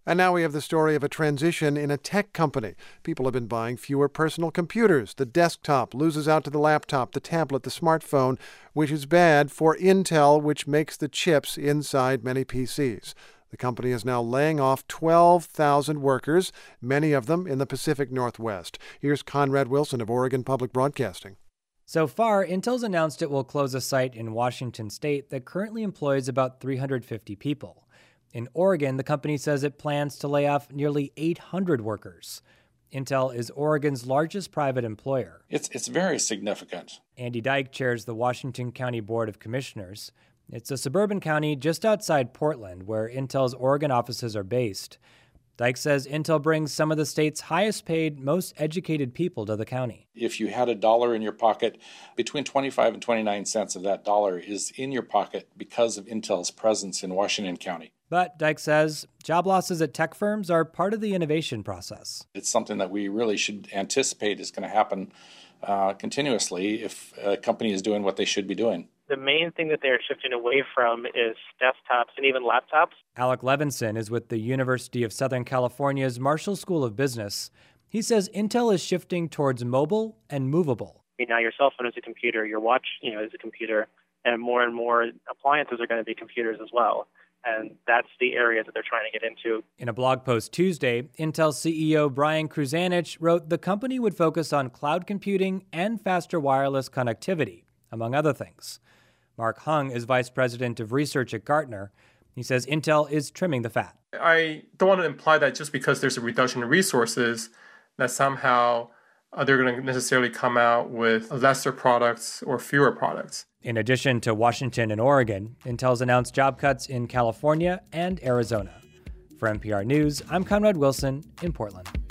And now we have the story of a transition in a tech company. People have been buying fewer personal computers. The desktop loses out to the laptop, the tablet, the smartphone, which is bad for Intel, which makes the chips inside many PCs. The company is now laying off 12,000 workers, many of them in the Pacific Northwest. Here's Conrad Wilson of Oregon Public Broadcasting. So far, Intel's announced it will close a site in Washington state that currently employs about 350 people. In Oregon, the company says it plans to lay off nearly 800 workers. Intel is Oregon's largest private employer. It's very significant. Andy Dyke chairs the Washington County Board of Commissioners. It's a suburban county just outside Portland, where Intel's Oregon offices are based. Dyke says Intel brings some of the state's highest-paid, most educated people to the county. If you had $1 in your pocket, between 25 and 29 cents of that dollar is in your pocket because of Intel's presence in Washington County. But Dyke says job losses at tech firms are part of the innovation process. It's something that we really should anticipate is going to happen continuously if a company is doing what they should be doing. The main thing that they're shifting away from is desktops and even laptops. Alec Levinson is with the University of Southern California's Marshall School of Business. He says Intel is shifting towards mobile and movable. Now your cell phone is a computer, your watch is a computer, and more appliances are going to be computers as well. And that's the area that they're trying to get into. In a blog post Tuesday, Intel CEO Brian Kruzanich wrote the company would focus on cloud computing and faster wireless connectivity, among other things. Mark Hung is vice president of research at Gartner. He says Intel is trimming the fat. I don't want to imply that just because there's a reduction in resources, that somehow they're going to necessarily come out with lesser products or fewer products. In addition to Washington and Oregon, Intel's announced job cuts in California and Arizona. For NPR News, I'm Conrad Wilson in Portland.